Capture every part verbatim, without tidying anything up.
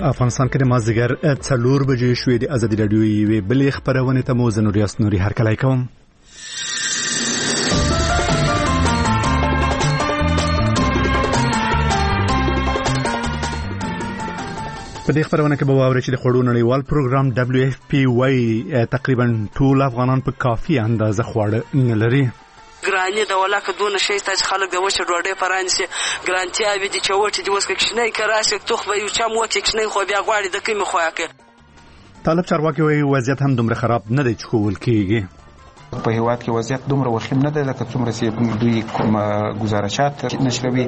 افغانستان کې د مازدیګر څلور بجې شوې د ازادي راډیو یوې بلې خبرونې ته مو زه نوریاس نوري هرکلی کوم. په دې خبرونه کې به واورئ چې د خوړو نړیوال پروګرام دبليو اف پی وايي تقریبا ټول افغانان په کافي اندازه خواړه نه لري. ګراني د ولاکه دونه شي چې خلک د وچه ډوډۍ پرانسي ګرانتیا وي د چوټي د وسکه کښنه کراشه توخ به یو چا موت کښنه خو بیا غواړي د کیمه خواکه. طالب چارواکي وایي وضعیت هم دومره خراب نه دی چې کول کېږي. په هیواد کې وضعیت دومره وخیم نه دی لکه څومره چې دوی کوم گزارشات نشروي.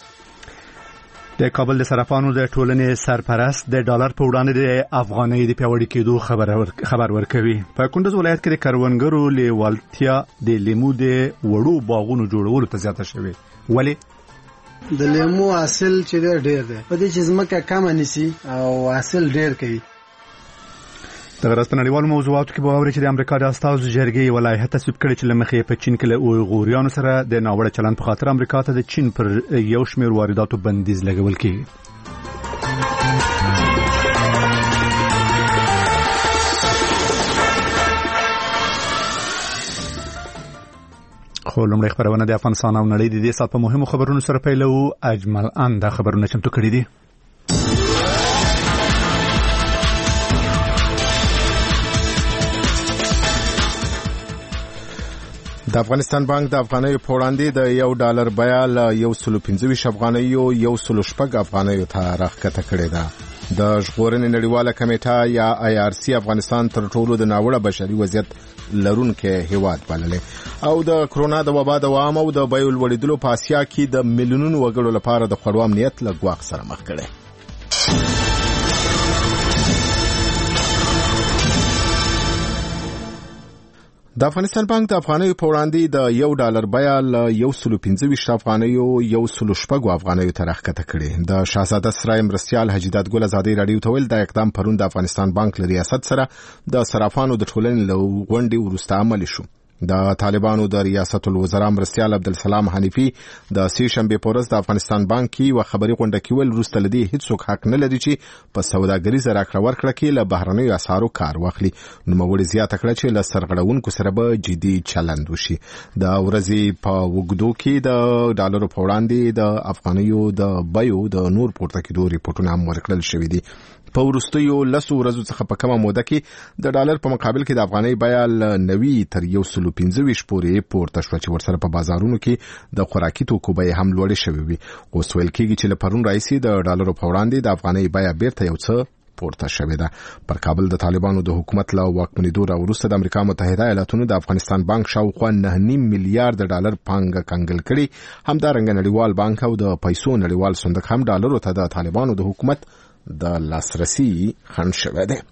د کابل د صرافانو د ټولنې سرپرست د ډالر په وړاندې د افغانۍ د پیاوړي کېدو خبر خبر ورکوي. په کندوز ولایت کې د کروندګرو لیوالتیا د لیمو د وړو باغونو جوړولو ته زیاته شوې. ولې د لیمو حاصل چې ډېر دی په دې چې ځمکه کم نيسي او حاصل ډېر کوي. د غرض په نړیوالو موضوعاتو کې به واورئ چې د امریکا د استازو جرګې یوه لایحه تصویب کړې چې له مخې په چین کې له اویغوریانو سره د ناوړه چلند په خاطر امریکا ته د چین پر یو شمېر وارداتو بندیز لګول کېږي. خو لومړی خبرونه د افغانستان او نړۍ د دې ساعت په مهمو خبرونو سره پیلوو. اجمل ان دا خبرونه چمتو کړي دي. د افغانستان بانک د افغانیو په وړاندې د یو ډالر بیه له یو سلو پنځه ویشت افغانیو یو سلو شپږ افغانیو ته راښکته کړې ده. د ژغورنې نړیواله کمیټه یا آی آر سی افغانستان تر ټولو د ناوړه بشري وضعیت لرونکی هیواد بللی او د کرونا د وبا دوام او د بیو لوړېدلو په اسیا کې د میلیونونو وګړو لپاره د خوړو امنیت له ګواښ سره مخ کړی. د افغانستان بانک د افغانیو په وړاندې د یو ډالر بیه له یو سلو پنځه ویشت افغانیو یو سلو شپږو افغانیو ته راښکته کړې. د شاهزاده سرای مرستیال حجیدات ګل ازادي راډیو ته ویل دا اقدام پرون د افغانستان بانک له ریاست سره د صرافانو د ټولنې له غونډې وروسته عملي شو. د طالبانو د ریاست الوزرا مرستیال عبدالسلام حنیفی د سې شنبې په ورځ د افغانستان بانک کې یوه خبري غونډه کې ویل وروسته له دې هیڅوک حق نه لري چې په سوداګریزه راکړه ورکړه کې له بهرنیو اسعارو کار واخلي. نوموړي زیاته کړه چې له سرغړونکو سره به جدي چلند وشي. د ورځې په اوږدو کې د ډالرو په وړاندې د افغانیو د بیو د نور پورته کېدو ریپورټونه هم ورکړل شوي دي. په وروستیو لسو ورځو څخه په کمه موده کې د ډالر په مقابل کې د افغانۍ بیه له نوي تر یو سلو پنځه ویشت پورې پورته شوه چې ورسره په بازارونو کې د خوراکي توکو بیې هم لوړې شوې وي. اوس ویل کېږي چې له پرون راهیسې د ډالرو په وړاندې د افغانۍ بیه بیرته یو څه پورته شوې ده. پر کابل د طالبانو د حکومت له واکمنېدو راوروسته د امریکا متحده ایالاتونو د افغانستان بانک شاوخوا نه نیم میلیارډ ډالر پانګه کنګل کړي. همدارنګه نړیوال بانک او د پیسو نړیوال صندوق هم ډالرو ته د طالبانو د حکومت د لاسرسي خنډ شوی دی.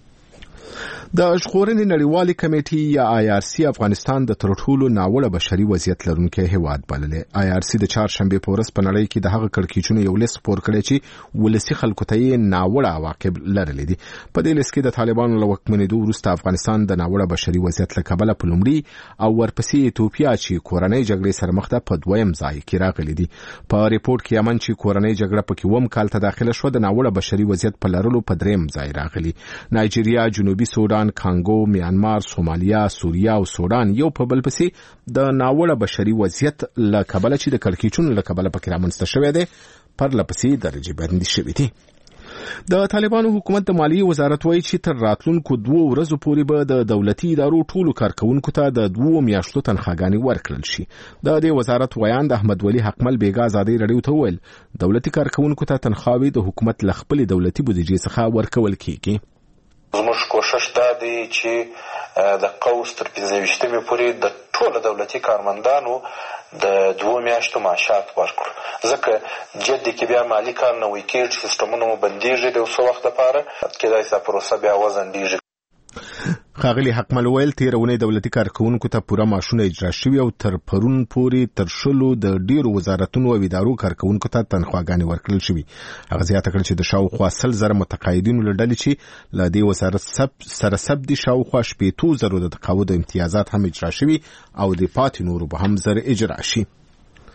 د ژغورنې نړیوالې کمیټې یا آی آر سی افغانستان د تر ټولو ناوړه بشري وضعیت لرونکی هیواد بللی. آی آر سی د چهارشنبې په ورځ په نړۍ کې د هغه کړکېچونو یو لیست خپور کړی چې ولسي خلکو ته یې ناوړه عواقب لرلی دي. په دې لیست کې د طالبانو له واکمنېدو وروسته افغانستان د ناوړه بشري وضعیت له کبله په لومړي او ورپسې ایتوپیا چې کورنۍ جګړې سره مخ ده په دویم ځای کې راغلي دي. په ریپورټ کې یمن چې کورنۍ جګړه پکې اووم کال ته داخله شوه د ناوړه بشري وضعیت په لرلو په دریم ځای راغلي. نایجیریا، جنوبي سودان، کانګو، میانمار، سومالیا، سوریا او سودان یو په بل پسې د ناوړه بشري وضعیت له کبله چې د کړکېچونو له کبله پکې رامنځته شوی دی پرله پسې درجې بندي شوي دي. د طالبانو حکومت د مالیې وزارت وایي چې تر راتلونکو دوو ورځو پورې به د دولتي ادارو ټولو کارکوونکو ته د دوو میاشتو تنخواګانې ورکړل شي. د دې وزارت ویاند احمد ولی حقمل بیګا ازادي راډیو ته وویل دولتي کارکوونکو ته تنخواوې د حکومت له خپلې دولتي بودیجې څخه ورکول کېږي. زموږ کوشش دا دی چې د قوس تر پنځه ویشتمې پورې د ټولو دولتي کارمندانو د دوو میاشتو معاشات ورکړو، ځکه جدي کې بیا مالي کار نه وی کېږي، سیسټمونه مو بندېږي د یو څه وخت لپاره، کېدای شي دا پروسه بیا وځنډېږي. ښاغلي حقمل ویل تېره اونۍ دولتي کارکوونکو ته پوره معاشونه اجرا شوي او تر پرون پورې تر شلو د ډېرو وزارتونو او ادارو کارکوونکو ته تنخواګانې ورکړل شوي. هغه زیاته کړه چې د شاوخوا سل زره متقاعدینو له ډلې چې له دې وزارت سره سب دي شاوخوا شپېتو زرو د تقاعد امتیازات هم اجرا شوي او د پاتې نورو به هم زر اجرا شي.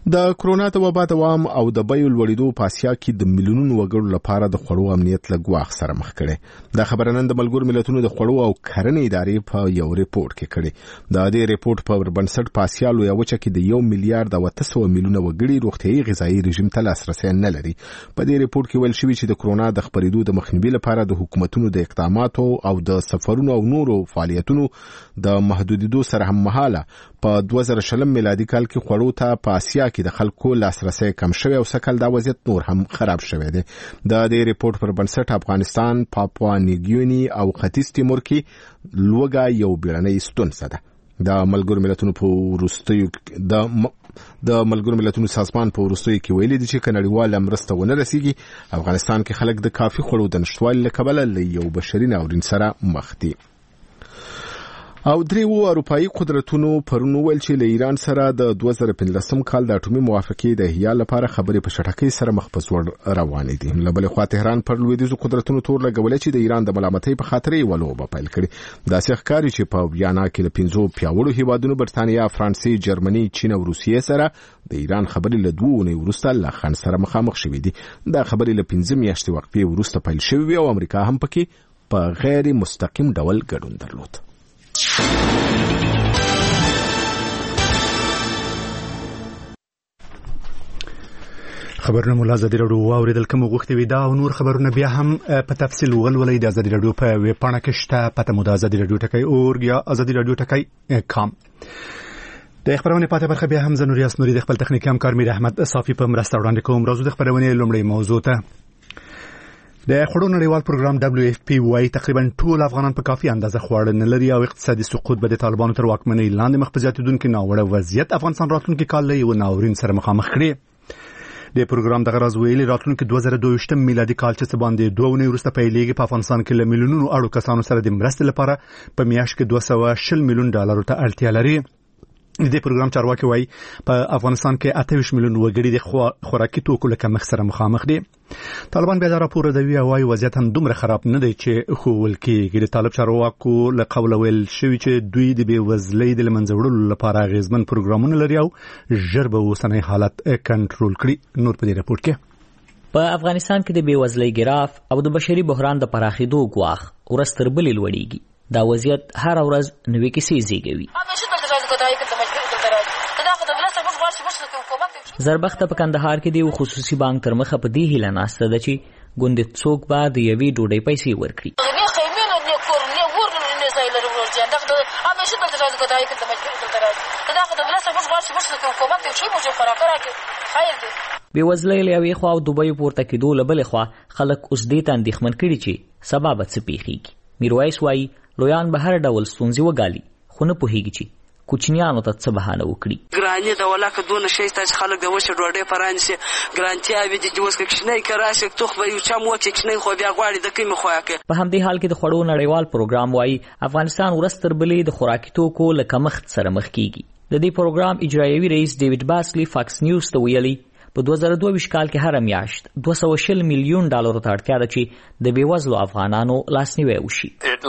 د کرونا د وبا دوام او د بیو لوړېدو په اسیا کې د میلیونونو وګړو لپاره د خوړو امنیت له ګواښ سره مخ کړي. دا خبره نن د ملګرو ملتونو د خوړو او کرنې ادارې په یو ریپورت کې کړي. د دې ریپورت په بنسټ په اسیا لویه وچه کې د یو میلیارډ او اته سوه میلیونه وګړي روغتیايي غذایي رژیم ته لاسرسی نه لري. په دې ریپورت کې ویل شوي چې د کرونا د خپرېدو د مخنیوي لپاره د حکومتونو د اقداماتو او د سفرونو او نورو فعالیتونو د محدودیدو سره هم مهاله په دوه زره شلم میلادي کال کې خوړو ته په اسیا کې د خلکو لاسرسی کم شوی او سکل دا وضعیت نور هم خراب شوی دی. د دې ریپورت پر بنسټ افغانستان، پاپوا نیوګینی او ختیځ تیمور کې لوګا یو بیړنۍ ستونزه ده. د ملګرو ملتونو په وروستیو د د ملګرو ملتونو سازمان په وروستیو کې ویلي دي چې کنړیواله مرسته ونه رسیږي. افغانستان کې خلک د کافي خوړو د نشټوالي له کبله له یو بشري ناورین سره مخ دي. او دریو اروپایي قدرتونو پرون ویل چې له ایران سره د دوه زره پنځلسم کال د اټومي موافقې د احیا لپاره خبرې په شټکۍ سره مخ په ځوړ روانې دي. له بلې خوا تهران پر لویدیځو قدرتونو تور لګولې چې د ایران د ملامتۍ په خاطر یې ولوبه پیل کړي. داسې ښکاري چې په ویانا کې له پنځو پیاوړو هیوادونو برتانیا، فرانسې، جرمني، چین او روسیې سره د ایران خبرې له دوه اونۍ وروسته له خنډ سره مخامخ شوې دي. دا خبرې له پنځه میاشتې وقفې وروسته پیل شوې او امریکا هم پکې په غیر مستقیم ډول ګډون درلود. خبرونه مولا ازادي راډیو اوریدل کوم غوښتي وي دا او نور خبرونه بیا هم په تفصیل ولولئ د ازادي راډیو په ویب پاڼه کې شته. پته مو د ازادي راډیو ټکی اورګ یا ازادي راډیو ټکی کام. د خبرونه پاتې برخه بیا هم زنوري اسنوري د خپل تخنیکي همکار میر احمد صافي په مرسته وړاندې کوم. راځو د خبرونه لومړی موضوع ته. د خوړو نړیوال پروګرام دبليو اف پی وايي تقریبا ټول افغانان په کافي اندازه خواړه نه لري او اقتصادي سقوط به د طالبانو تر واکمنۍ لاندې مخ په زیاتېدونکي ناوړه وضعیت افغانستان راتلونکي کال له یو ناورین سره مخامخ کړي. د پروګرام دغه راز ویلي راتلونکي دوه زره دوه ویشتم میلادي کال چې څه باندې دوه اونۍ وروسته پیلېږي په افغانستان کې له میلیونونو اړو کسانو سره د مرستې لپاره په میاشت کې دوه سوه شل میلیون ډالرو ته اړتیا لري. د دې پروګرام چارواکي وایي په افغانستان کې اته ویشت میلیون وګړي د خوراکي توکو له کمښت سره مخامخ دي. طالبان بیا دا راپور ردوي او وايي وضعیت هم دومره خراب نه دی چې ښوول کېږي. د طالب چارواکو له قوله ویل شوي چې دوی د بېوزلۍ د له منځه وړلو لپاره اغېزمن پروګرامونه لري او ژر به اوسنی حالت کنټرول کړي. نور په دې راپور کې په افغانستان کې د بېوزلۍ ګراف او د بشري بحران د پراخېدو ګواښ ورځ تر بلې لوړېږي. دا وضعیت هر ورځ نوې کیسې زیږوي. زربخته په کندهار کې دی خصوصي بانک تر مخه په دې هیله ناسته ده چې ګوندې څوک به د یوې ډوډۍ پیسې ورکړي. بېوزلۍ له یوې خوا او د بیو پورته کېدو له بلې خوا خلک اوس دې ته اندېښمن کړي چې سبا به څه پیښیږي. میرویس وایي لویان به هر ډول ستونزې وګالي خو نه پوهېږي چې کوچنیانو ته څه بهانه وکړي. ګراني د ولاکه دونه شي چې خلک د وشه ډوډۍ پرانسي ګرانتیا وي د جوس کې کښنی کراسي توخ به یو چا مو کې کښنی خو بیا غواړي د کیمه خویا کې. په همدې حال کې د خوړو نړیوال پروګرام وایي افغانستان ورستر بلې د خوراکي توکو له کمښت سره مخ کیږي. د دې پروګرام اجرایوي رئیس ډیوډ باسلی فاکس نیوز ته ویلي په دوه زره دوه ویشت کال کې هر میاشت دوه سوه شل میلیون ډالرو ته اړتیا ده چې د بېوزلو افغانانو لاسنیوی وشي.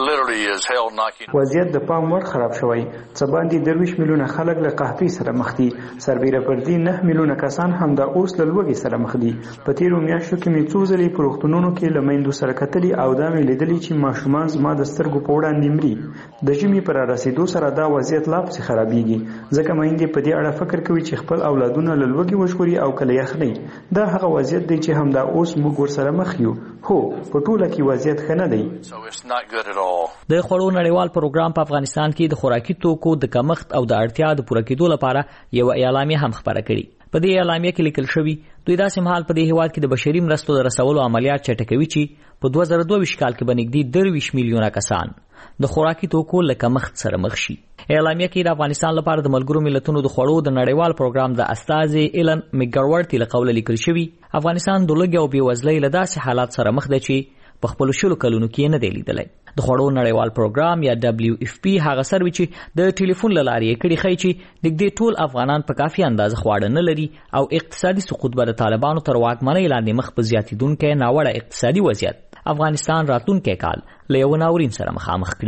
وضعیت د پام وړ خراب شوی. څه باندې درویشت میلیونه خلک له قحطۍ سره مخ دي. سربیره پر دې نه میلیونه کسان هم د اوس له لوږې سره مخ دي. په تیرو میاشتو کې مې څو ځلې په روغتونونو کې له میندو سره کتلي او دا مې لیدلي چې ماشومان زما د سترګو په وړاندې مري. د ژمي پر رسېدو سره دا وضعیت لا پسې خرابېږي ځکه میندې په دې اړه فکر کوي چې خپل اولادونه له لوږې وژغوري او کله یخنۍ. دا هغه وضعیت دی چې همدا اوس موږ ورسره مخ یو. هو په ټوله کې وضعیت ښه نه دی. د خوړو نړیوال پروګرام په افغانستان کې د خوراکي توکو د کمښت او د اړتیا د پوره کېدو لپاره یو اعلامیه هم خپره کړې. په دې اعلامیه کې لیکل شوي دوی داسې مهال په دې هیواد کې د بشري مرستو د رسولو عملیات چټکوي چې په دوه زره دوه ویشت کال کې به نږدې درویشت میلیونه کسان د خوراکي توکو له کمښت سره مخ شي. اعلامیه کې د افغانستان لپاره د ملګرو ملتونو د خوړو د نړیوال پروګرام د استازي ایلن میګرورټي له قوله لیکل شوي افغانستان د لوږې او بېوزلۍ له داسې حالات سره مخ ده چې په خپلو شلو کلونو کې نه دی لیدلی. د خوړو نړیوال پروګرام یا دبليو اف پی هغه سروي چې د ټلیفون له لارې یې کړي ښیي چې نږدې ټول افغانان په کافي اندازه خواړه نه لري او اقتصادي سقوط به د طالبانو تر واکمنۍ لاندې مخ په زیاتېدونکی ناوړه اقتصادي وضعیت افغانستان راتلونکی کال له یو ناورین سره مخامخ کړي.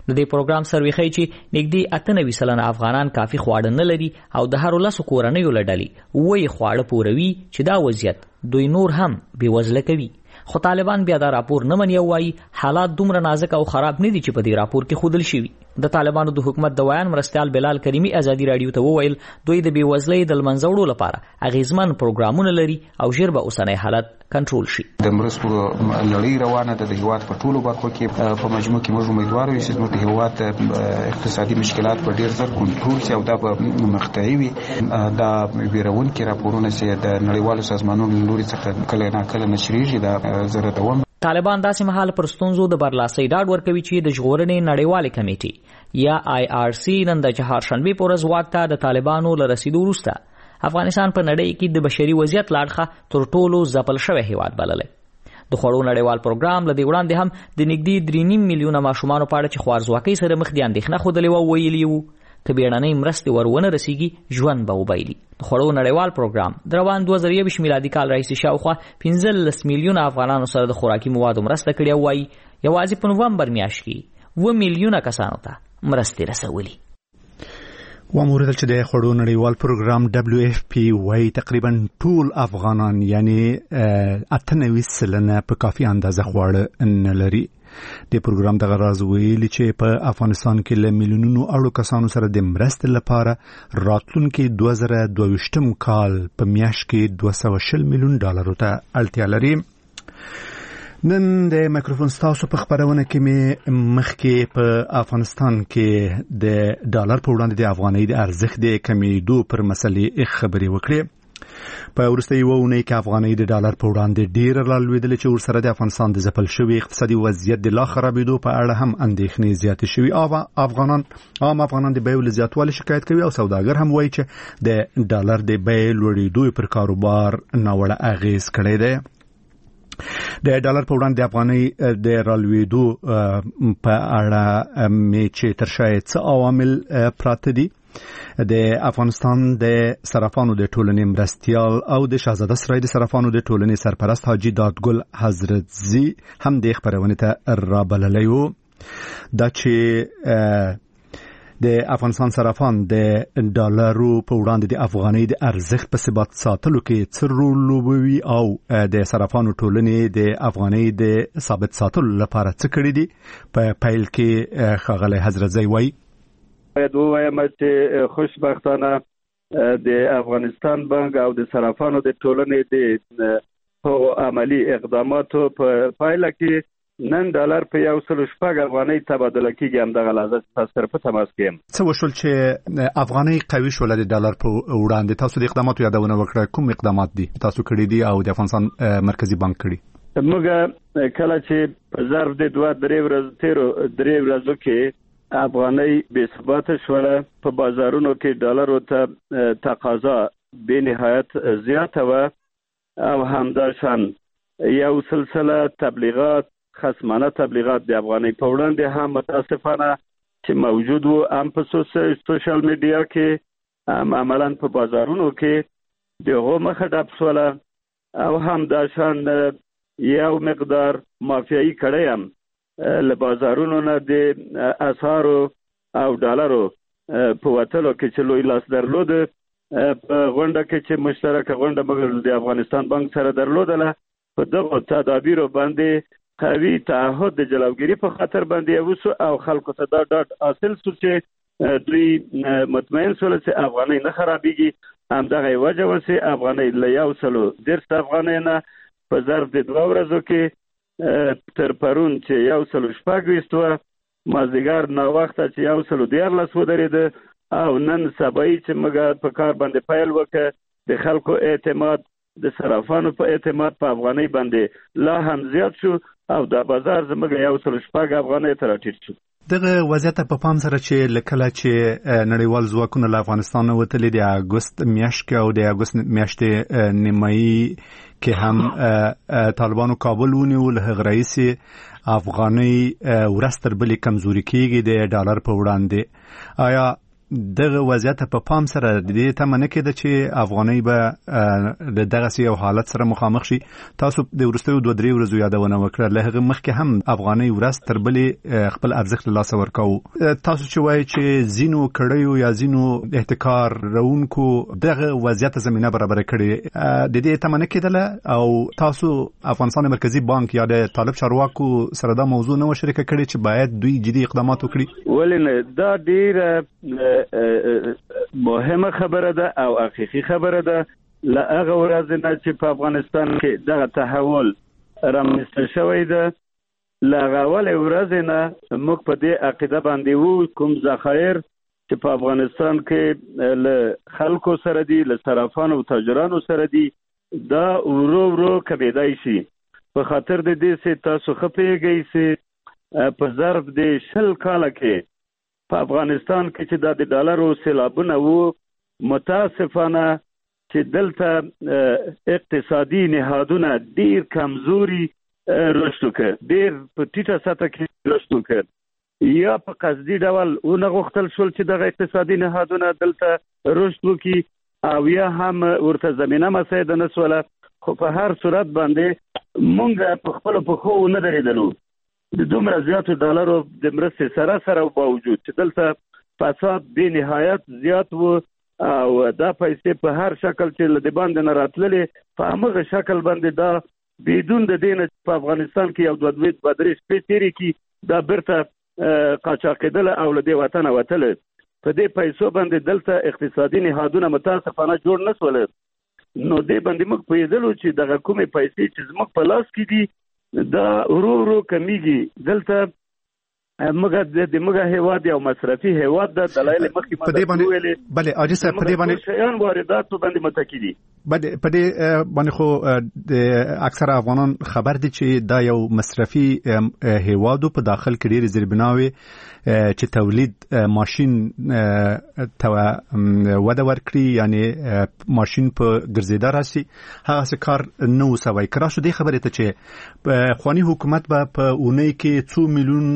د دې پروګرام سروې ښیي چې نږدې اته نوي سلنه افغانان کافي خواړه نه لري او د هرو لسو کورنیو له ډلې اووه یې خواړه پوروي چې دا وضعیت دوی نور هم بېوزله کوي. خو طالبان بیا دا راپور نه مني او وایي حالات دومره نازک او خراب نه دي چې په دې راپور کې ښودل شوي. د طالبانو د حکومت د ویان مرستیال بلال کریمي ازادي راډیو ته وویل دوی د بېوزلۍ د له منځه وړو لپاره اغیزمن پروګرامونه لري او ژر به اوسنی حالت کنټرول شي. د مرستو لړۍ روانه ده د هیواد په ټولو برخو کې. په مجموع کې موږ امیدوار یو چې زموږ د هیواد اقتصادي مشکلات په ډیر زر کنټرول شي او دا به مقطعي وي. دا ویرونکي راپورونه چې د نړیوالو سازمانونو له لوري څخه کله نه کله نشریږي دا زره دوام. طالبان داسې مهال پر ستونزو د برلاسۍ ډاډ ورکوي چې د ژغورنې نړیوالې کمیټې یا آی آر سی نن د چهارشنبې په ورځ واک ته د طالبانو له رسیدو وروسته افغانستان په نړۍ کې د بشري وضعیت لاړخه تر ټولو ځپل شوی هیواد بللی. د خوړو نړیوال پروګرام له دې وړاندې هم د نږدې درې نیم میلیونه ماشومانو په اړه چې خوارځواکۍ سره مخ دي اندېښنه ښودلې وه ویلي وو که بیړنۍ مرستې ور ونه رسیږي ژوند به وبایلي. د خوړو نړیوال پروګرام د روان دوه زره یوویشت میلادي کال راهیسې شاوخوا پنځلس میلیونه افغانانو سره د خوراکي موادو مرسته کړې او وایي یوازې په نومبر میاشت کې اووه میلیونه کسانو ته مرستې رسولي. وموردل چې د خوړو نړیوال پروګرام دبلیو اف پی وايي تقریبا ټول افغانان یعنی اته نوي سلنه په کافي اندازه خواړه نه لري. د پروګرام دغه راز ویلي چې په افغانستان کې له میلیونونو اړو کسانو سره د مرستې لپاره راتلونکي دوه زره دوه ویشتم کال په میاشت کې دوه سوه شل میلیون ډالرو ته اړتیا لري. نن د مایکروفون ستاسو په خبرونه کې مې مخکې په افغانستان کې د ډالر په وړاندې د افغانۍ د ارزښت د کمیدو پر مسلې خبرې وکړې. په وروسته یو اونۍ کې افغانۍ د ډالر په وړاندې ډېره رالوېدلې چې ورسره د افغانستان د ځپل شوي اقتصادي وضعیت د لا خرابېدو په اړه هم اندېښنې زیاتې شوي. افغانان عام افغانان د بیو له زیاتوالي شکایت کوي او سوداګر هم وایي چې د ډالر د بیې لوړېدو پر کاروبار ناوړه اغېز کړی دی. د ډالر په وړاندې د افغانۍ د رالوېدو په اړه مې چې تر شا یې څه عوامل پراته دي. د افغانستان د صرافانو د ټولنې مرستیال او د شاهزاده سرای د صرافانو د ټولنې سرپرست حاجي دادګل حضرتزي هم د خبرونې ته رابللی وو. دا چې د افغانستان صرافان د ډالرو په وړاندې د افغانۍ د ارزښت په ثبات ساتلو کې څه رول لوبوي او د صرافانو ټولنې د افغانۍ د ثابت ساتلو لپاره څه کړي دي. په پیل کې ښاغلی حضرتزي وایي باید ووایم چې خوشبختانه د افغانستان بانک او د صرافانو د ټولنې د عملی اقداماتو په پایله کې نن ډالر په یو سل شپږ افغانۍ تبادله کېږي. همدغه لحظه تاسو سره په تماس کې یم. څه وشول چې افغانۍ قوي شوله د ډالر په وړاندې؟ تاسو د اقداماتو یادونه وکړه، کوم اقدامات دي تاسو کړي دي او د افغانستان مرکزی بانک کړي؟ موږ کله چې په ظرف د دوه درې ورځو تیرو درې ورځو کې افغانۍ بې ثباته شوله، په بازارونو کې ډالرو ته تقاضا بې نهایت زیاته وه او همداشان یو سلسله تبلیغات خصمانه تبلیغات د افغانۍ په وړاندې هم متاسفانه چې موجود وو، هم په سوشل میډیا کې هم عملا په بازارونو کې د هغو مخه ډپ شوله او همداشان یو مقدار مافیایي کړی هم له بازارونو نه د اسعارو او ډالرو په وتلو کې چې لوی لاس درلود. په غونډه کې چې مشترکه غونډه موږ د افغانستان بانک سره درلودله، په دغو تدابیرو باندې قوي تعهد د جلوګیري په خاطر باندې وسو او خلکو ته دا ډاډ حاصل شو چې دوی مطمئن شول چې افغانۍ نه خرابېږي. همدغه وجه وه چې افغانۍ له یو سلو دېرش افغانۍ نه په ظرف د دوه ورځو کې تر پرون چې یو سلو شپږ ویشت وه، مازدیګر ناوخته چې یو سلو دیارلس ودرېده او نن سبایي چې موږ په کار باندې پیل وکړه د خلکو اعتماد د صرافانو په اعتماد په افغانۍ باندې لا هم زیات شو او د بازار زموږ یو سلو شپږ افغانۍ ته راټیټ شو. دغه وضعیت په پام سره چې لکله چې نړیوال ځواکونه له افغانستان وتلي د اګوست میاشت کې او د اګوست میاشتې نیمایي کې هم طالبانو کابل ونیو، له هغه راهیسې افغانۍ ورځ تر بلې کمزوري کېږي د ډالر په وړاندې. آیا دغه وضعیت په پام سره د دې تمنه کېده چې افغانۍ به د دغه یو حالت سره مخامخ شي. تاسو د ورستیو دوه درې ورځې یادونه وکړه، له هغه مخکې هم افغانۍ ورځ تر بلې خپل ارزښت له لاسه ورکاو. تاسو چې وایي چې زینو کړیو یا زینو احتکار رونکو دغه وضعیت زمينه برابر کړي، د دې تمنه کېدله او تاسو افغانستان مرکزی بانک یا د طالب چارواکو سره دا موضوع نه شریکه کړي چې باید دوی جدي اقدامات وکړي؟ ولنه دا ډیره مهمه خبره ده او حقیقي خبره ده. له هغه ورځې نه چې په افغانستان کې دغه تحول رامنځته شوی ده، له هغه اولې ورځې نه موږ په دې عقیده باندې وو کوم ذخایر چې په افغانستان کې له خلکو سره دي، له صرافانو او تاجرانو سره دي، دا ورو ورو کمیدای شي. په خاطر د دې چې تاسو خپېږئ چې په ظرف د شل کاله کې په افغانستان کې چې د ډالرو سیلابونه وو، متاسفانه چې دلته اقتصادي نهادونه ډیر کمزوري رشد وکړ، ډیر په ټیټه سطح کې رشد وکړ، یا په قصدي ډول ونه غوښتل شول چې دغه اقتصادي نهادونه دلته رشد وکړي او یا هم ورته زمینه مساعده نه سوله. خو په هر صورت باندې مونږ په خپل پخو نه درېدلو د دومره زیاتو ډالرو د مرستې سره سره باوجود چې دلته فساد بې نهایت زیات و او دا پیسې په هر شکل چې له د باندې نه راتللې په همغه شکل باندې دا بدون د دې نه په افغانستان کې یو دوه دوه درې شپې تېرې کړي دا بیرته قاچاقېدله او له دې وطنه وتله. په دې پیسو باندې دلته اقتصادي نهادونه متاسفانه جوړ نه سول. نو دې باندې موږ پوهېدلو چې دغه کومې پیسې چې زموږ په لاس کې دي دا ورو ورو کمیږي. دلته موږ د موږ هیواد یو مصرفي هیواد ده، دلایل مخکې ما ویلې. بله حاجي صاحب په دې باندې شیان وارداتو باندې متکی دي. بله په دې باندې خو د اکثره افغانان خبر دي چې دا یو مصرفي هیوادو په داخل کې ډېرې زیربناوې چې تولید ماشین ته وده ورکړي، یعنی ماشین په ګرځېدا راشي، هغه کار نه وسوي. کرا شو دې خبرې ته چې خواني حکومت به په اونۍ کې څو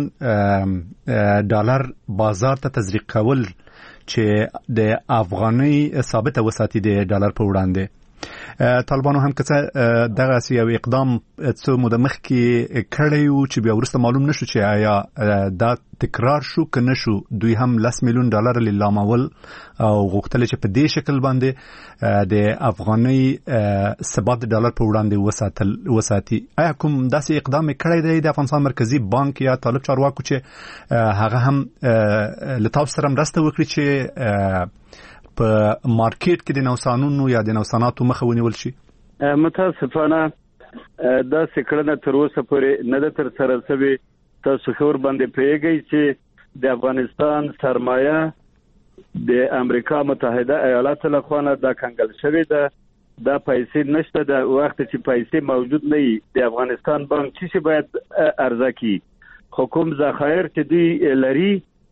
میلیون ډالر بازار ته تزریق کول چې د افغانۍ ثابته وساتي د ډالر په وړاندې. طالبانو هم که دغه یو اقدام څو موده مخکې کړی و چې بیا وروسته معلوم نشو چې آیا دا تکرار شو که نشو. دوی هم لس میلیون ډالر لیلامول او غوښتل چې په دې شکل باندې د افغانۍ ثبات د ډالر په وړاندې وساتي. آیا کوم داسې اقدام کړی دی د افغانستان مرکزی بانک یا طالب چارواکو چې هغه هم له تاسو سره مرسته وکړي چې په مارکیټ کې د نوسانونو یا د نوساناتو مخه ونیول شي؟ متاسفانه دا څکړه تر اوسه پورې نه ده ترسره شوې. تاسو خبر باندې پوهیږئ چې د افغانستان سرمایه د امریکا متحده ایالاتو لخوا نه دا کنګل شوې ده. دا پیسې نشته. د وخت چې پیسې موجود نه وي د افغانستان بانک چې باید عرضه کړي. خو کوم ذخایر چې دوی لري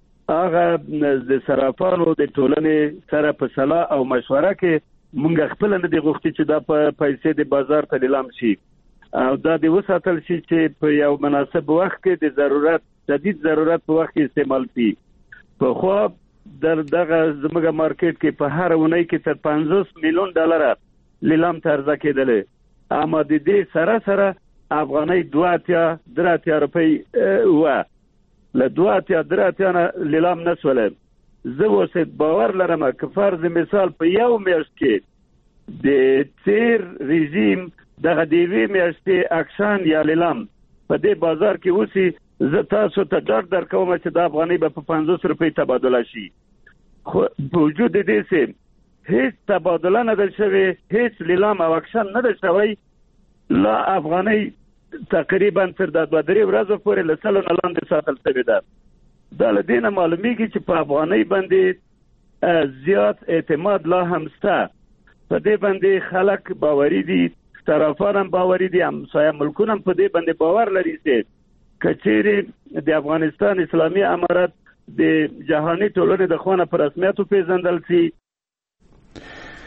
هغه د صرافانو د ټولنې سره په صلاح او مشوره کې مونږ خپل نه دی غوښتي چې دا په پیسې د بازار ته لیلام شي او دا د وساتل شي چې په یو مناسب وخت کې د ضرورت شدید ضرورت په وخت کې استعمال شي. په خو در دغه زموږ مارکیټ کې په هر اونۍ کې تر پنځوس میلیون ډالر لیلام ته عرضه کېدلې، اما د دې سره سره افغانۍ دوه اتیا درې اتیا روپۍ و له دوه اتیا درې اتیا نه لیلام نه سوله. زه اوس باور لرم که فرض مثال په یو میاشت کې د تیر رژیم دغه د یوې میاشتې اکشن یا لیلام په دې بازار کې اوسي، زه تاسو ته ډاډ درکوم چې د افغانۍ به په پنځوس روپۍ تبادله شي. خو په وجود دې چې هیڅ تبادله نه ده شوې، هیڅ لیلام او اکشن نه ده شوی، لا افغانۍ تقریبا تر د دوه درې ورځې پورې له سلو نه لاندې ساتل شوې ده. دا له دې نه معلومیږي چې په افغانۍ باندې زیات اعتماد لا هم شته. په دې باندې خلک باوري دي، طرفان هم باوري دي، همسایه ملکونه هم په دې باندې باور لري چې که چیرې د افغانستان اسلامي امارت د جهاني ټولنې د خوا نه په رسمیت وپېژندل شي.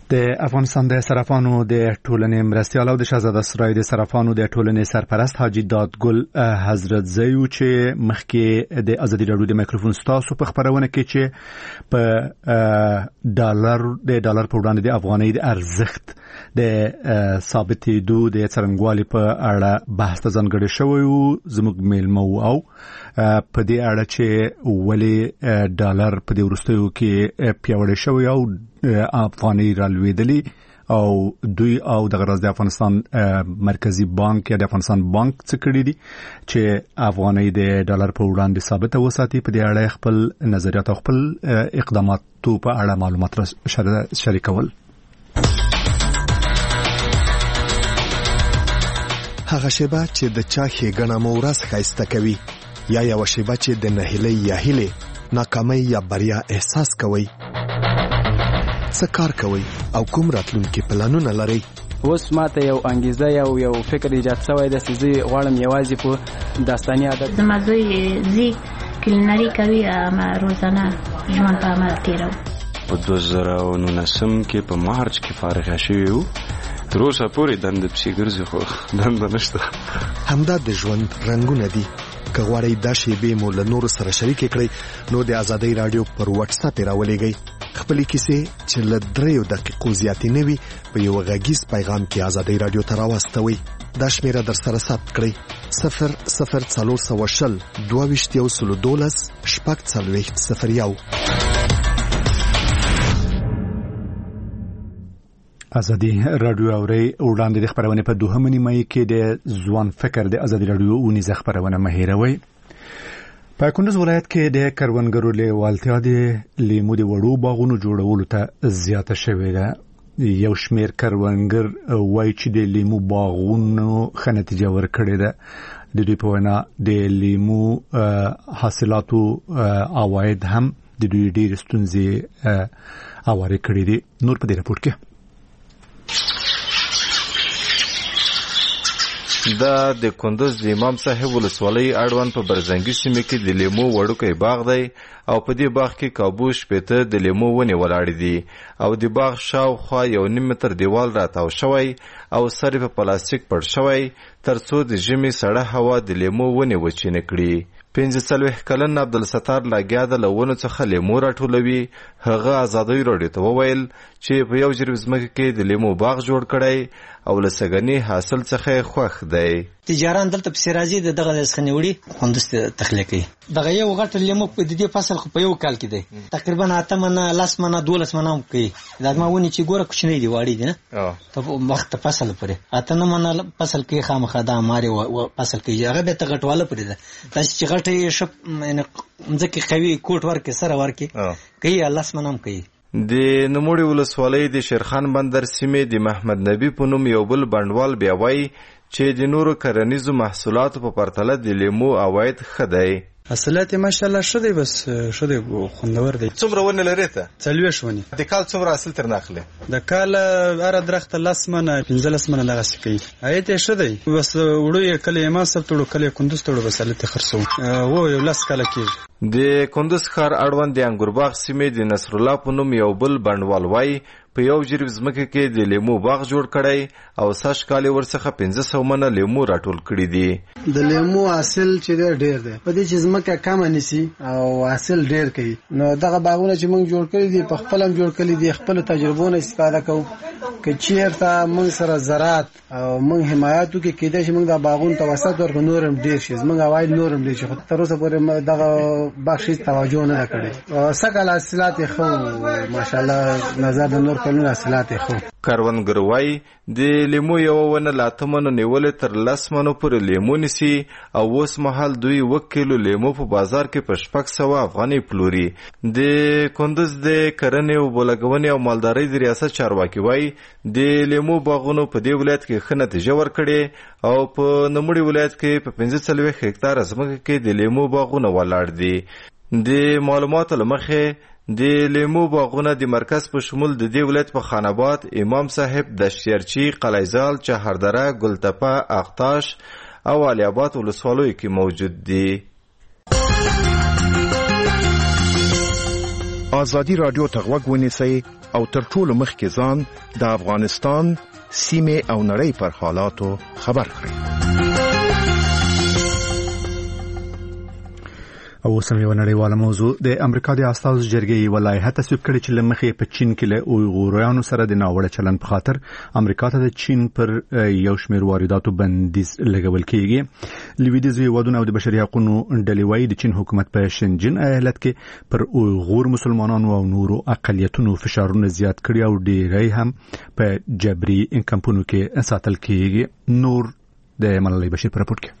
د افغانستان د صرافانو د ټولنې مرستیال او د شاهزاده سرای د صرافانو د ټولنې سرپرست حاجی دادګل حضرت زیو چې مخکې د ازادي راډیو د مایکروفون ستاسو په خبرونه کې چې په ډالر د ډالر په وړاندې د افغانۍ د ارزښت د ثابتېدو د څرنګوالي په اړه بحث ته ځانګړی شوی و. زموږ میلمه او په دې اړه چې ولې ډالر په دې وروستیو کې پیاوړی شوی او افغانۍ رالوېدلې او دوی او د غرض د افغانستان مرکزی بانک یا د افغانستان بانک څخه کړی دي چې افغانۍ د ډالر په وړاندې ثابته وساتي. په دې اړه خپل نظریات او خپل اقدامات په اړه معلومات شریکول. هغه شیبه چې د چا ښېګڼه مو ورځ ښایسته کوي یا یوه شیبه چې د نهیلۍ یا هیلې ناکامۍ یا بریا احساس کوئ. څه کار کوئ او کوم راتلونکي پلانونه لرئ؟ اوس ماته یو انګیزه یو یو فکر ایجاد شوی دی چې زه غواړم یوازې په داستاني عادت زما زوی زی کلینري کوي اما روزانه ژوند په عمل تیرو. په دوه زره او نولسم کې په مارچ کې فارغ شوی وو. تر اوسه پورې دنده پسې ګرځي خو دنده نشته. همدا د ژوند رنګونه دي. که غواړئ دا شیبې مو له نورو سره شریکې کړئ نو د ازادۍ راډیو پر واتس اپ راولېږئ. خپلې کیسې چې له دریو دقیقو زیاتې نه وي په یو غږیز پیغام کې ازادۍ راډیو ته راواستوئ. دا شمیره در سره ثبت کړئ: صفر صفر څلور سوه شل دوه ویشت یو سلو دولس شپږ څلوېښت صفر یو. ازادي راډیو اوري وړاندې د خبرونه په دوهمه نیمه کې د ځوان فکر د ازادي راډیو ونیزه خبرونه مهیروي. په کندوز ولایت کې د کروندګرو لیوالتیا د لیمو د وړو باغونو جوړولو ته زیاته شوې ده. یو شمیر کروندګر وایي چې د لیمو باغونو ښه نتیجه ورکړې ده. د دوی په وینا د لیمو حاصلاتو عواید هم د دوی ډېرې ستونزې هوارې کړې دي. نور په دې راپور کې دا د کندوز د امام صاحب ولسوالۍ اړوند په برزنګي سیمه کې د لیمو وړوکی باغ دی او په دې باغ کې کابو شپېته د لیمو ونې ولاړې دي او د باغ شاوخوا یو نیم متر دیوال راتاو شوی او سر په پلاستیک پړ شوی ترڅو د ژمي سړه هوا د لیمو ونې وچینه کړي. پنځه څلوېښت کلن عبدالستار لګیا د له ونو څخه لیمو راټولوي. هغه ازادۍ راډیو ته وویل چې په یو جریب ځمکه کې د لیمو باغ جوړ کړی او له سږني حاصل څخه خوښ دی. تجاران دلته پسې راځي د دغه څخه نیوړي خوندست تخلیق کوي. دغه یو غټ لیمو په دې فصل خو په یو کال کې دی تقریبا اته منه لس منه دولس منه کوي. دا ما ونی چې ګوره کوچنی دی واړی دی نه ته وخت فصل پرې اته نه منه فصل کې خامخا دا ماري او فصل کې هغه به ته غټواله پرې ده. تاسو چې غټي شپ ځکه قوي کوټ ورکه سره ورکه کوي الله سمنام کوي. د نوموړي ولسوالۍ د شیرخان بندر سیمې د محمد نبی په نوم یو بل بڼوال بیا وایي چې د نورو کرنیزو محصولاتو په پرتله د لیمو عواید ښه دی. حاصلات ماشاءالله ښه دی بس ښه دی خوندور دی. څومره ونې لرې ته؟ څلوېښت ونې. د کال څومره حاصل ترنه اخلي؟ د کال هره درخته لس منه پنځلس منه دغسې کوي. عاید یې ښه دی بس وړو یې کله یې ما سب تړو کله یې کندوز تړو بس هلته یې خرڅوو و یو لس کاله کېږي. د کندوز ښار اړوند د انګورباغ سیمې د نصرالله په نوم یو بل بڼوال وایي په یو جریب ځمکه کې د لیمو باغ جوړ کړی او سږ کال یې ورڅخه پنځه سوه منه لیمو راټول کړي دي. د لیمو حاصل چې دی ډېر دی په دې چې ځمکه کمه نیسي او حاصل ډېر کوي. نو دغه باغونه چې موږ جوړ کړي دي په خپل هم جوړ کړي دي خپلو تجربو نه استفاده کوو. که چېرته موږ سره زراعت او موږ حمایت وکړي کېدای شي موږ د باغونو ته وسعت ورکړو نور هم ډېر شي زموږ عواید نور هم ډېر شي خو تر اوسه پورې دغه باغ هېڅ توجه نه ده کړې. سږ کال حاصلات یې ښه ماشاءالله نظر د نور کلونو حاصلات یې ښه. کروندګر وایي د لیمو یوه ونه له اته منو نیولې تر لس منو پورې لیمو نیسي او اوس مهال دوی اوه کیلو لیمو په بازار کې په شپږ سوه افغانۍ پلوري. د کندوز د کرنې اوبه لګونې او مالدارۍ د ریاست چارواکي وایي د لیمو باغونو په دې ولایت کې ښه نتیجه ورکړې او په نوموړي ولایت کې په پنځه څلوېښت هکتاره ځمکه کې د لیمو باغونه ولاړ دي. د معلوماتو له مخې د لیمو باغونه د مرکز په شمول د دې ولایت په خان آباد، امام صاحب، دشتیرچی، قلیزال، چهردره، ګلتپه، اقتاش او علي آباد ولسوالیو کې موجود دي. ازادي راډیو ته غوږ ونیسئ او تر ټولو مخکې ځان د افغانستان سیمه او نړۍ پر حالاتو خبر کړئ. او سم یو نړیواله موضوع د امریکا د استازو جرګې ولایحه تصویب کړې چې لمخې په چین کې له اویغورانو سره د ناوړه چلند په خاطر امریکا ته د چین پر یو شمېر وارداتو بندیز لګول کېږي. لویدیځ هیوادونه او د بشري حقوقو ډلې وايي د چین حکومت په شنجن ایالت کې پر اویغور مسلمانانو او نورو اقلیتونو فشارونه زیات کړي او ډېری هم په جبري کمپونو کې ساتل کېږي. نور د ملالۍ بشیر پر راپور کې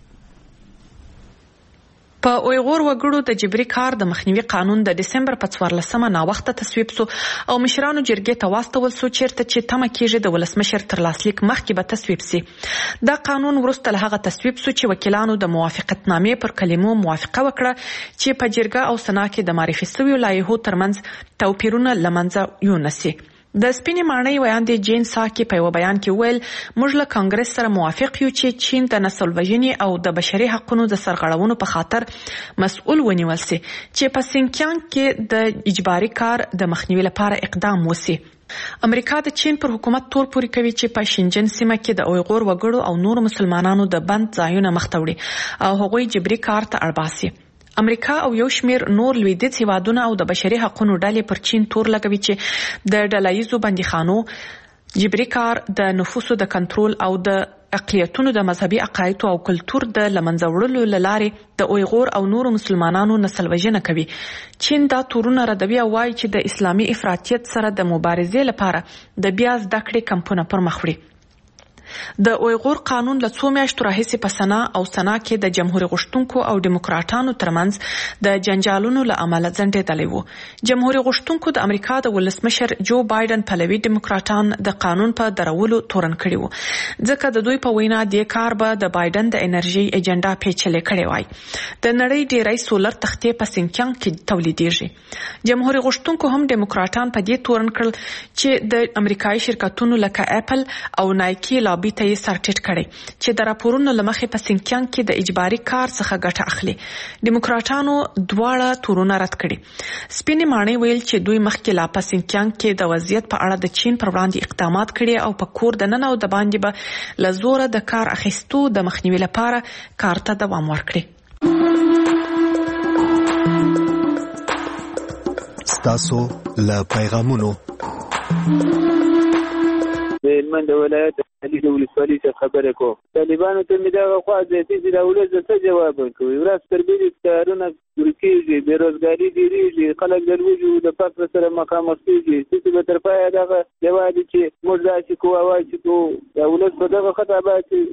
په اویغور وګړو د جبري کار د مخنیوي قانون د دسمبر په څوارلسمه ناوخته تصویب سو او مشرانو جرګې ته واستول سو چیرته چې تمه کېږي د ولسمشر تر لاسلیک مخکې به تصویب سي. دا قانون وروسته له هغه تصویب سو چې وکیلانو د موافقتنامې پر کلمو موافقه وکړه چې په جرګه او سنا کې د معرفي شویو لایحو ترمنځ توپیرونه لمنځه یونسي. د سپینې ماڼۍ ویاندې جین ساکي په یو بیان کې ویل موږ له کانګرس سره موافق یو چې چین د نسل وژنې او د بشري حقوقو د سرغړونو په خاطر مسؤل ونیول سي چې په سینکیانګ کې د اجباري کار د مخنیوي لپاره اقدام وسی. امریکا د چین پر حکومت تور پوري کوي چې په شنجن سیمه کې د اویغور وګړو او نور مسلمانانو د بند ځایونه مختوړي او هغوی جبري کار ته اړباسي. امریکا او یو شمیر نور لویدیځ هیوادونه او د بشري حقوقو ډلې پر چین تور لګوي چې د ډلهییزو بندیخانو جبري کار د نفوسو د کنټرول او د اقلیتونو د مذهبي عقایدو او کلتور د لمنځه وړلو لارې د اویغور او نورو مسلمانانو نسل وژنه کوي. چین دا تورونه ردوي او وايي چې د اسلامي افراطیت سره د مبارزې لپاره د بیا زده کړې کمپونه پر مخ وړي. د اویغور قانون له څو میاشتو راهیسې په سنا او سنا کې د جمهوریت غوښتونکو او دیموکراتانو ترمنځ د جنجالونو له امله ځنډېدلی و. جمهوریت غوښتونکو د امریکا د ولسمشر جو بایدن پلوي دیموکراتان د قانون په درولو تورن کړي وو ځکه د دوی په وینا د کار به د بایدن د انرژي ایجنډا پیچلې کړي وای. د نړۍ ډېری سولر تختې په سینکیانګ کې تولیدېږي. جمهوریت غوښتونکو هم دیموکراتان په دې تورن کړل چې د امریکایي شرکتونو لکه اپل او نایکی لابي ته یې سر ټیټ کړی چې د راپورونو له مخې په سینکیانګ کې د اجباري کار څخه ګټه اخلي. دیموکراتانو دواړه تورونه رد کړي. سپینې ماڼۍ ویل چې دوی مخکې لا په سینکیانګ کې د وضعیت په اړه د چین پر وړاندې اقدامات کړي او په کور دننه او د باندې به له زوره د کار اخیستو د مخنیوي لپاره کار ته دوام ورکړي. ستاسو له پیغامونو د هلمند ولایت علي د ولسوالۍ څخه خبره کوم. طالبانو ته مې دغه خوا زیاتې چې د ولس د څه جواب ورکوي. ورځ تر بلې کارونه جوړ کېږي، بېروزګاري ډېرېږي، خلک د لوږې او د فقر سره مخامخ کېږي. څه به تر پایه دغه یوازې چې موږ داسې کوو هواسې کوو، د ولس په دغه خطا باسي.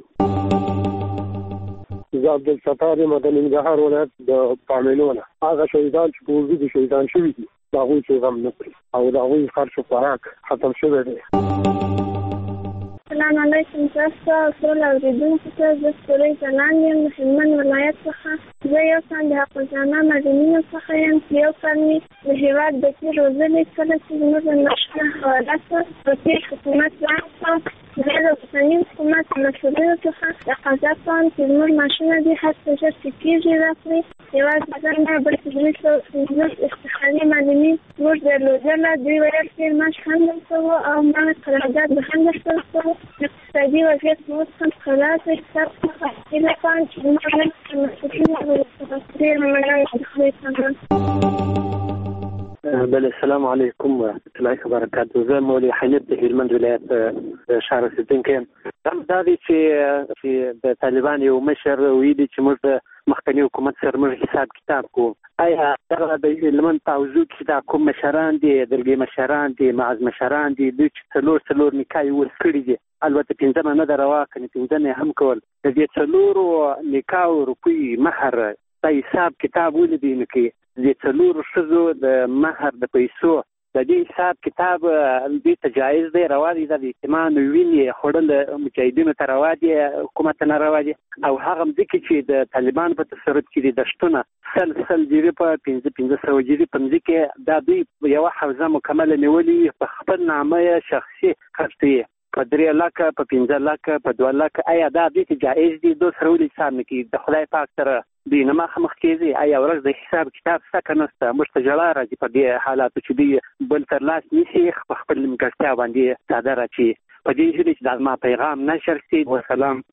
زه عبدالستار یم د ننګرهار ولایت د پاملونه. هغه شهیدان چې په وجود شهیدان شوي دي د هغوی چې غم نه کړي او د هغوی خرچ و خوراک ختم شوی دی. السلام علیکم. تاسو ټول اوریدونکو ته زه سپوږمۍ ځلاند یم د هلمند ولایت څخه. زه یو کال د حافظانه مدنیو څخه یم چې یو کال مې د هېواد بچي روزلې. کله چې زموږ د نشته حواله شوه په تېر حکومت راغله، زه د اوسني حکومت مسؤلینو څخه تقاضا کوم چې زموږ معاشونه دې هر څه ژر ټیکېږي راکړي. یوازې زه نه بلکې درې سوه پنځوس افتخاري معلمین موږ درلودله. دوی ویل چې معاش هم درته و او ما قرارداد به هم درته ورکوو. اقتصادي وضعیت اوس هم خلاص دی. ستاسو څخه هیله کوم چې زموږ نن مسؤلین ډېر مننه د خدای څخه. بله السلام علیکم ورحمة الله وبرکاته. زه مولوي حنیف د هلمند ولایت ښار اوسېدونکی یم. دا دی چې چې د طالبان یو مشر ویلي چې موږ د مخکني حکومت سره موږ حساب کتاب کوو. آیا دغه د هلمند په حوزو کې دا کوم مشران دي، دلګي مشران دي، معز مشران دي، دوی چې څلور څلور نکاح ورس کړي دي، البته پنځمه نه ده روا، کنې پنځمه هم کول، د دې څلورو نکاح روپۍ مهر دا حساب کتاب ولیدي نو کې د څلورو ښځو د مهر د پیسو د دې حساب کتاب دې ته جایز دی، روا دی، د اعتماد وینې خوړل مجاهدینو ته روا دي، حکومت ته نه روا دي. او هغه مځکې چې د طالبان په تصرف کې دي دشتونه سل سل جیرې په پنځه پنځه سوه جیرې په مځکې دا دوی یوه حوزه مکمله نیولې په خپل نامه شخصي خرڅوي. په درې لکه په پنځه لکه په دوه لکه آیا دا دې جایز دي دوی سره ولې حساب نه کوي د خدای پاک سره دوی نه مخ کېږي آیا ورځ د حساب کتاب څه نشته موږ ته ژړا راځي په دې حالاتو چې دوی بل تر لاس نیسي په خپل نیمګړتیا باندې څادر اچوي په دې هیله چې د ما پیغام نشر شي وسلام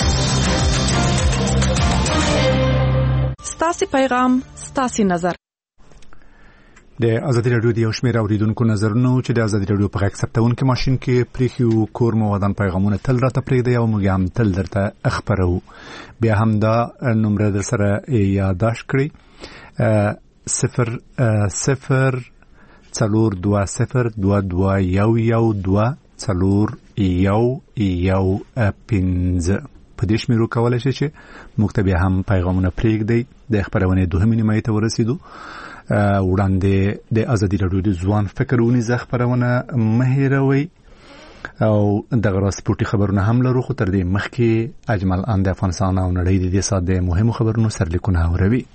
ستاسو پیغام ستاسو نظر د ازادي رادیو د یو شمېر اوریدونکو نظرونه چې د ازادي رادیو په غږ ثبتونکو ماشين کې پریخي کور موادن پیغامونه تل راته پرېږدي او موږ هم تل درته خبرو بیا هم دا نمبر در سره یاداش کړئ صفر صفر څلور دوه صفر دوه دوه یو یو دوه څلور یو یو پنځه په دې شمیرو کولای شي چې موږ ته بیا هم پیغامونه پرېږدي د خبرونه دوه نیمه ته ورسېدو وړاندې د ازادي رادیو د ځوان فکرونی زغ خبرونه مهیروي او د غراسپورتي خبرونه هم لرو خو تر دې مخکې اجمل ان د افغانستان او نړۍ د دې ساده مهمو خبرونو سرلیکونه اوروي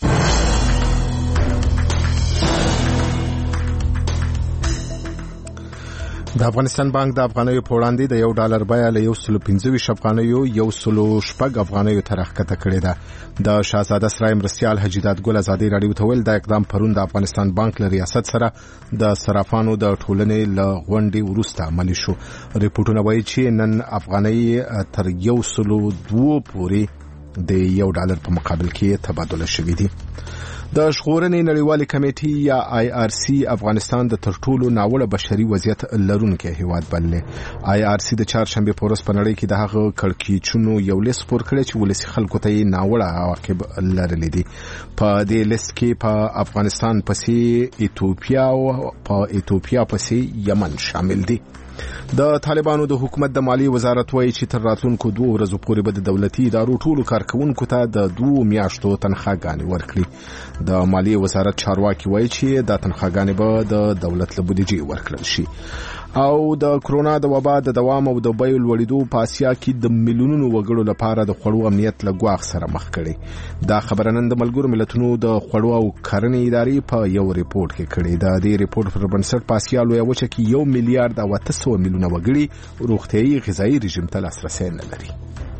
د افغانستان بانک د افغانیو په وړاندې د یو ډالر بیه له یو سل پنځه ویشت افغانیو یو سل شپږ افغانیو ته راښکته کړې ده د شاهزاده سرای مرستیال حجیدات ګل ازادي رادیو ته ویل د اقدام پرون د افغانستان بانک له ریاست سره د صرافانو د ټولنې له غونډې وروسته عملي شو ریپورتونه وایي چې نن افغانۍ تر یو سل دوه پورې د یو ډالر په مقابل کې تبادله شوې دي د ژغورنې نړیوالې کمیټې یا آی آر سی افغانستان د تر ټولو ناوړه بشري وضعیت لرونکي هیواد بللې آی آر سی د چهارشنبه په ورځ په نړۍ کې د هغه کړکېچونو یو لیست خپور کړی چې ولسي خلکو ته ناوړه عواقب لرلې دي په دې لیست کې په افغانستان پسې ایتوپیا او په ایتوپیا پسې یمن شامل دي د طالبانو د حکومت د مالی وزارت وایي چې تر راتلونکو دوه ورځو پورې به د دولتي ادارو ټولو کارکونکو ته د دوه میاشتو تنخواګانې ورکړي د مالی وزارت چارواکي وایي چې د تنخواګانې به د دولت له بودیجې ورکړل شي او د کرونا د وبا د دوام او د بیو لوړېدو په اسیا کې د میلیونونو وګړو لپاره د خوړو امنیت له ګواښ سره مخ کړي دا خبره نن د ملګرو ملتونو د خوړو او کرنې ادارې په یو ریپورت کې کړې ده د ریپورت پر بنسټ په اسیا لویه وچه کې یو میلیارډ او اته سوه میلیونه وګړي روغتیايي غذایي رژیم ته لاسرسی نه لري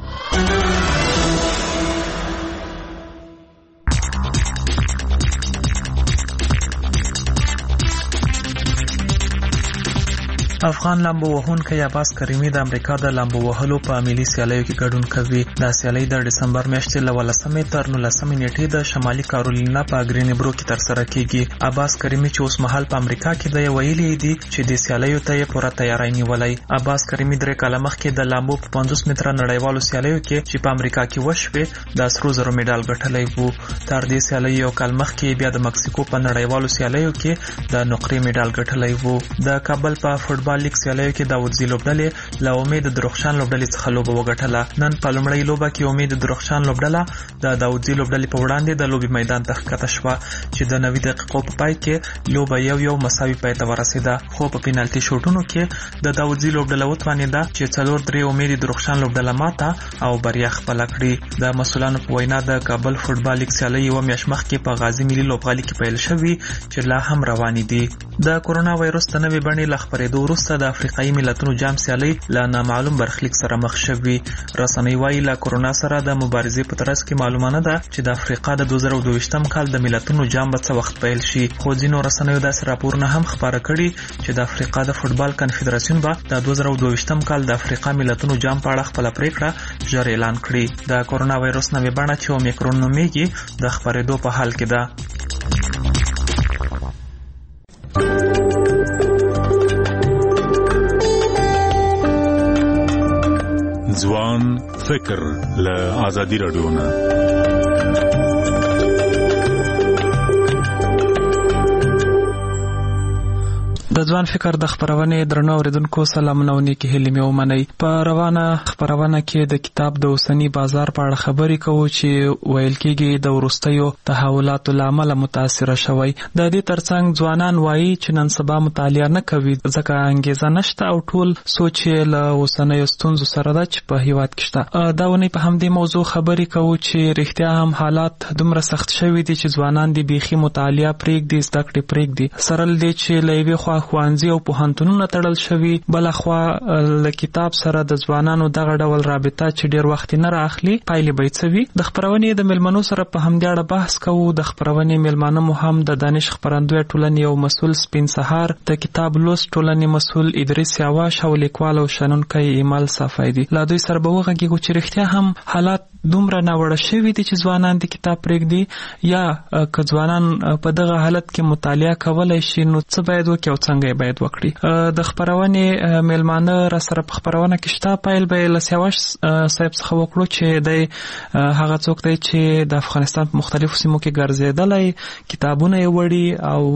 افغان لامبو وهونکی عباس کریمی د امریکا د لامبو وهلو په ملي سیالیو کې ګډون کوي د سیالۍ د دسمبر میاشتې له ولسمې تر نولسمې نیټې د شمالي کارولینا په ګرینبرو کې ترسره کیږي عباس کریمی چې اوس مهال په امریکا کې دی ویلي دی چې د سیالیو ته یې پوره تیاری نیولای عباس کریمی درې کاله مخکې د لامبو په پنځوس متره نړیوالو سیالیو کې چې په امریکا کې وشوه د سرو زرو میډال ګټلی وو تر دې سیالیو یو کال مخکې بیا د مکسیکو په نړیوالو سیالیو کې د نقرې میډال ګټلی وو د کابل په فوټبال لیګ سیالیو کې داوودزی لوبډلې له امید درخشان لوبډلې څخه لوبه وګټله نن په لومړۍ لوبه کې امید درخشان لوبډله د داوودزی لوبډلې په وړاندې د لوبي میدان ته ښکته شوه چې د نوي دقیقو په پای کې لوبه یو یو مساوي پای ته ورسېده خو په پینالتي شوټونو کې د داوودزی لوبډله وتوانېده چې څلور درې امید درخشان لوبډله ماته او بریا خپله کړي د مسؤلانو په وینا د کابل فوټبال لیګ سیالۍ یوه میاشت مخکې په غازي ملي لوبغالي کې پیل شوي چې لا هم روانې دي د کورونا وایرس د نوې بڼې له خپرېدو وروسته د افریقایي ملتونو جام سیالۍ له نامعلوم برخلیک سره مخ شوي رسنۍ وایي له کورونا سره د مبارزې په ترڅ کې معلومه نه ده چې د افریقا د دوه زره دوه ویشتم کال د ملتونو جام به څه وخت پیل شي خو ځینو رسنیو داسې راپورونه هم خپاره کړي چې د افریقا د فوټبال کنفدراسیون به د دوه زره دوه ویشتم کال د افریقا ملتونو جام په اړه خپله پریکړه ژر اعلان کړي د کورونا وایرس نوې بڼه چې اومیکرون نومیږي د خپرېدو په حال کې ده ځوان فکر له آزادي رادیو نه د ځوان فکر د خبرونې درنو اوریدونکو سلامونه او نیکی هیلې مې ومنئ په روانه خبرونه کې د کتاب د اوسني بازار په اړه خبرې کوو چې ویل کېږي د وروستیو تحولاتو له امله متاثره شوی د دې ترڅنګ ځوانان وایي چې نن سبا مطالعه نه کوي ځکه انګیزه نشته او ټول سوچ یې له اوسنیو ستونزو سره ده چې په هیواد کې شته دا ونې په همدې موضوع خبرې کوو چې رښتیا هم حالات دومره سخت شوي دي چې ځوانان دې بیخي مطالعه پرېږدي زده کړې پرېږدي سره له دې چې له یوې خوا خوانزي او پوهنتونونه تړل شوي، بل خوا له کتاب سره د ځوانانو دغه ډول رابطه چې ډیر وخت نه راخلي پایلې به څه وي. د خبرونې د ملمنو سره په همدې اړه بحث کوو. د خبرونې ملمانه مو هم د دانش خبرندوی ټولنې او مسول سپین سهار، د کتاب لوست ټولنې مسول ادریس یاواش او لیکوال او شنونکی ایمال صافی. لا دوی سره به وغږیږو چې رښتیا هم حالات دومره ناوړه شوي دي چې ځوانان د کتاب پرېږدي، یا که ځوانان په دغه حالت کې مطالعه کولی شي نو څه باید وکړي او څنګه یې باید وکړي. د خپرونې میلمانه را سره په خپرونه کې شته. پیل به له سیاوش صاحب څخه وکړو چې دی هغه څوک دی چې د افغانستان په مختلفو سیمو کې ګرځېدلی، کتابونه یې وړي او